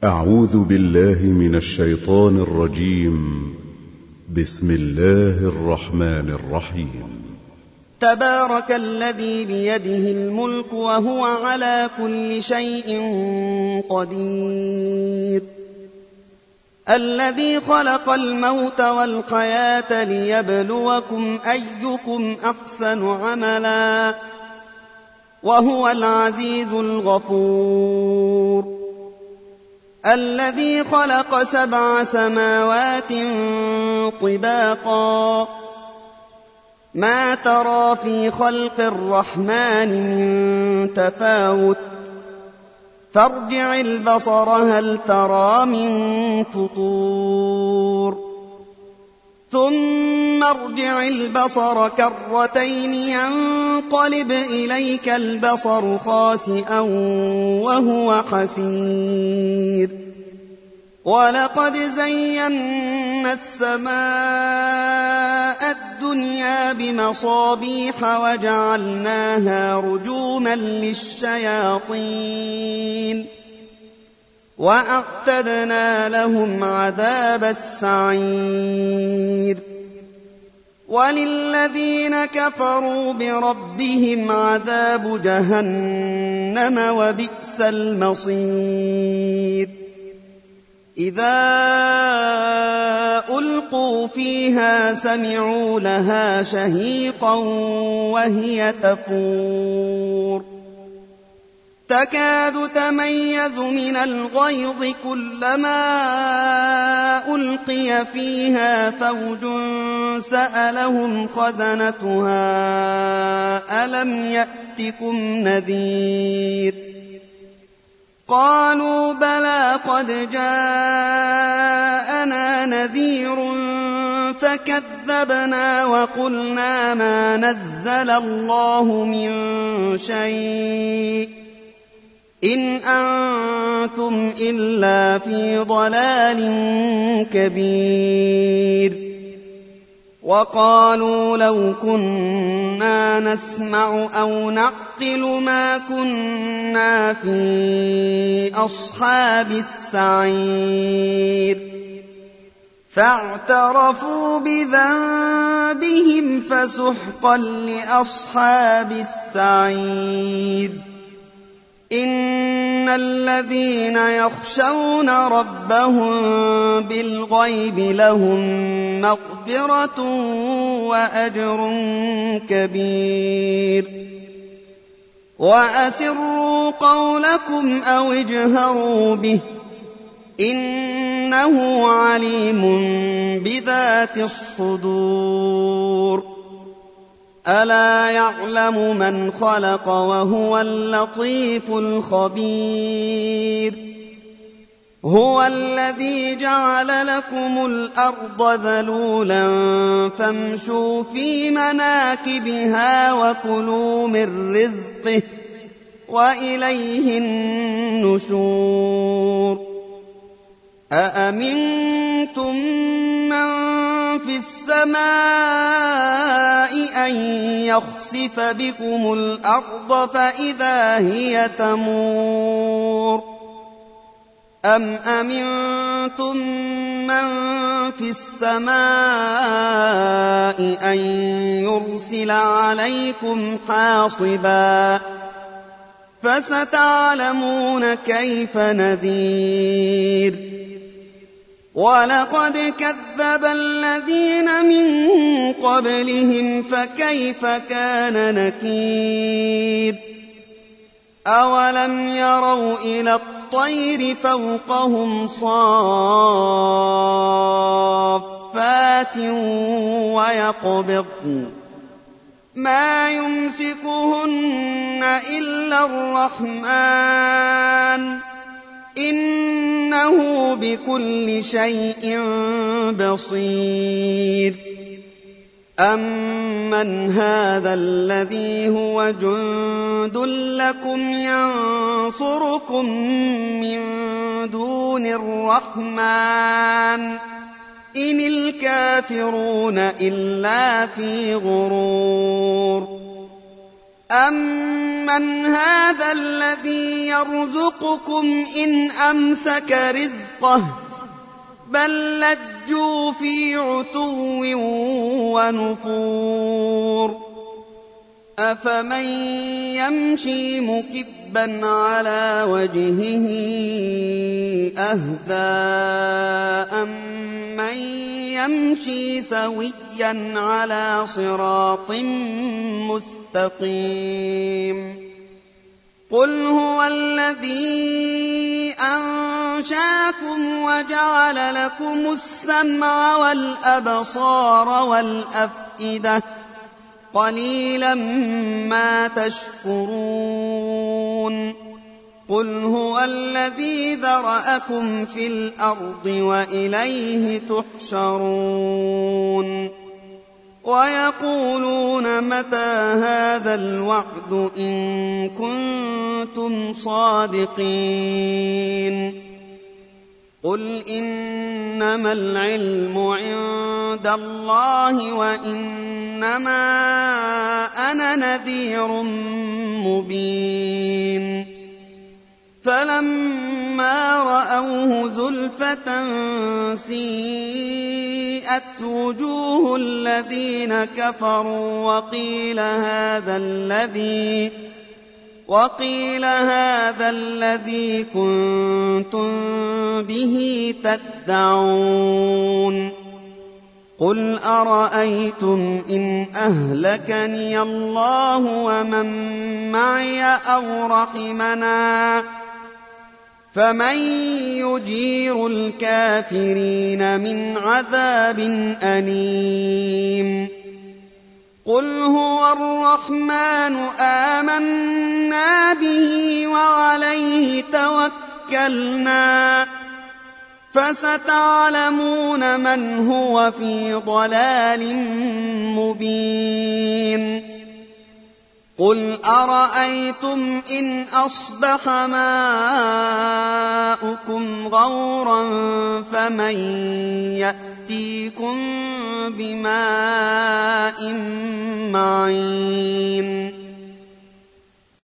أعوذ بالله من الشيطان الرجيم. بسم الله الرحمن الرحيم. تبارك الذي بيده الملك وهو على كل شيء قدير، الذي خلق الموت والحياة ليبلوكم أيكم أحسن عملا، وهو العزيز الغفور، الذي خلق 7 سماوات طباقا، ما ترى في خلق الرحمن من تفاوت، فارجع البصر هل ترى من فطور، ثم ارجع البصر كرتين ينقلب إليك البصر خاسئا وهو حسير، ولقد زينا السماء الدنيا بمصابيح وجعلناها رجوما للشياطين، وأعتدنا لهم عذاب السعير، وللذين كفروا بربهم عذاب جهنم وبئس المصير. إذا ألقوا فيها سمعوا لها شهيقا وهي تفور، تكاد تميز من الغيظ كلما ألقي فيها فوج سألهم خزنتها ألم يأتكم نذير، قالوا بلى قد جاءنا نذير فكذبنا وقلنا ما نزل الله من شيء إن أنتم إلا في ضلال كبير، وقالوا لو كنا نسمع أو نعقل ما كنا في أصحاب السعير، فاعترفوا بذنبهم فسحقا لأصحاب السعير. إن الذين يخشون ربهم بالغيب لهم مغفرة وأجر كبير، وأسروا قولكم أو اجهروا به إنه عليم بذات الصدور. ألا يعلم من خلق وهو اللطيف الخبير. هو الذي جعل لكم الأرض ذلولا فامشوا في مناكبها وكلوا من رزقه وإليه النشور. أأمنتم من في السماء أن يخسف بكم الأرض فإذا هي تمور، أم أمنتم من في السماء أن يرسل عليكم حاصبا، فستعلمون كيف نذير. ولقد كذب الذين من قبلهم فكيف كان نكير. أولم يروا إلى الطير فوقهم صافات ويقبضن ما يمسكهن إلا الرحمن إنه بكل شيء بصير. أمن هذا الذي هو جند لكم ينصركم من دون الرحمن إن الكافرون إلا في غرور. أَمَّنْ هَذَا الَّذِي يَرْزُقُكُمْ إِنْ أَمْسَكَ رِزْقَهُ بَل لَّجُّوا فِي عُتُوٍّ ونفور أَفَمَن يَمْشِي مُكِبًّا عَلَى وَجْهِهِ أَهْدَىٰ أَمَّن يَمْشِي سَوِيًّا عَلَىٰ صِرَاطٍ مُّسْتَقِيمٍ قُلْ هُوَ الَّذِي أَنشَأَكُمْ وَجَعَلَ لَكُمُ السَّمْعَ وَالْأَبْصَارَ وَالْأَفْئِدَةَ قَلِيلًا مَّا تَشْكُرُونَ قُلْ هُوَ الَّذِي ذَرَأَكُمْ فِي الْأَرْضِ وَإِلَيْهِ تُحْشَرُونَ وَيَقُولُونَ مَتَىٰ هَٰذَا الْوَعْدُ إِن كُنتُمْ صَادِقِينَ قُلْ إِنَّمَا الْعِلْمُ عِندَ اللَّهِ وَإِنَّمَا أَنَا نَذِيرٌ مُّبِينٌ فَلَمَّا رَأَوْهُ زُلْفَةً سِيئَتْ وُجُوهُ الَّذِينَ كَفَرُوا وَقِيلَ هَٰذَا الَّذِي كُنتُم بِهِ تَدَّعُونَ قُلْ أَرَأَيْتُمْ إِنْ أَهْلَكَنِيَ اللَّهُ وَمَن مَّعِيَ أَوْ رَحِمَنَا فَمَن يُجِيرُ الْكَافِرِينَ مِنْ عَذَابٍ أَلِيمٍ قُلْ هُوَ الرَّحْمَٰنُ آمَنَّا بِهِ وَعَلَيْهِ تَوَكَّلْنَا فَسَتَعْلَمُونَ مَنْ هُوَ فِي ضَلَالٍ مُّبِينٍ قُلْ أَرَأَيْتُمْ إِنْ أَصْبَحَ مَاؤُكُمْ غَوْرًا فَمَن يَأْتِيكُم بِمَاءٍ مَّعِينٍ